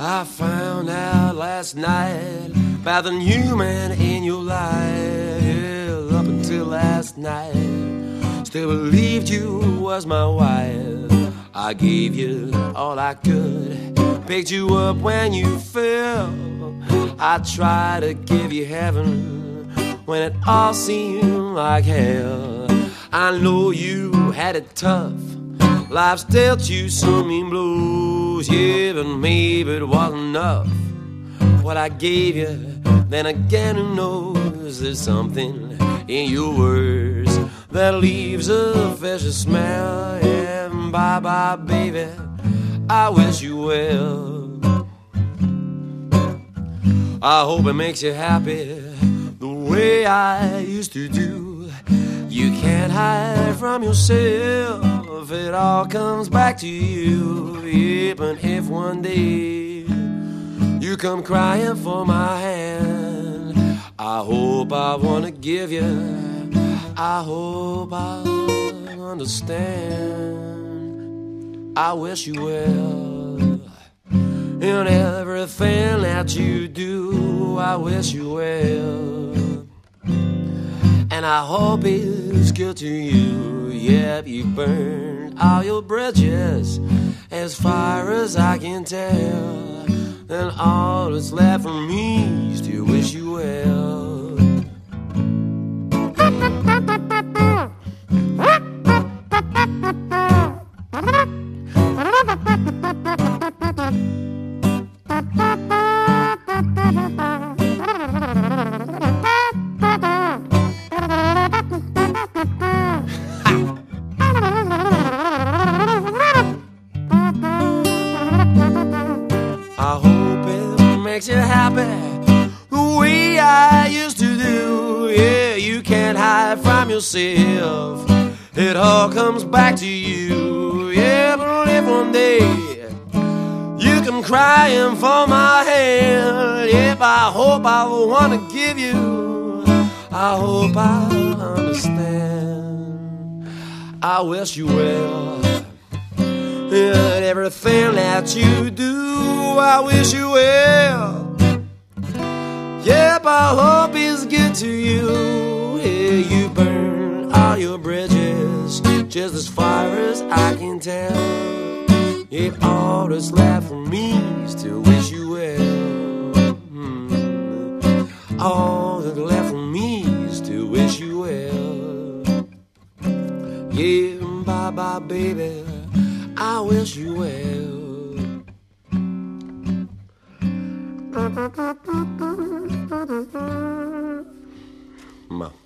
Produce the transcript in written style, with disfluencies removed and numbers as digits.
I found out last night about the new man in your life. Yeah, up until last night, still believed you was my wife. I gave you all I could, picked you up when you fell. I tried to give you heaven when it all seemed like hell. I know you had it tough, life's dealt you some mean blows. Yeah, but maybe it wasn't enough what I gave you. Then again, who knows, there's something in your words that leaves a fishy smell. Yeah, bye-bye, baby, I wish you well. I hope it makes you happy the way I used to do. You can't hide from yourself, it all comes back to you. Even if one day you come crying for my hand, I hope I wanna give you, I hope I'll understand. I wish you well in everything that you do. I wish you well, and I hope it's good to you. Yeah, you burned all your bridges, as far as I can tell. Then all that's left for me is to wish you well. I hope it makes you happy the way I used to do. Yeah, you can't hide from yourself, it all comes back to you. Yeah, but if one day you come crying for my hand, yep, I hope I will wanna give you, I hope I'll understand. I wish you well in everything that you do. I wish you well. Yep, I hope it's good to you. Yeah, you burn all your bridges, just as far as I can tell. Yeah, all that's left for me is to wish you well. All that's left for me is to wish you well. Yeah, bye-bye, baby, I wish you well. Ma.